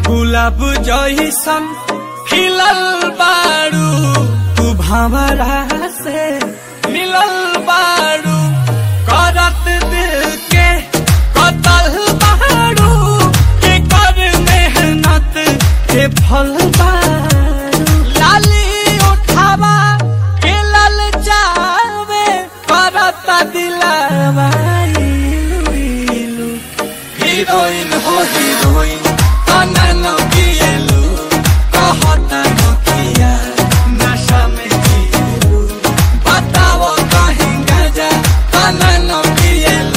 गुलाब जइसन खिलल बारू तू भंवरा से मिलल बारू।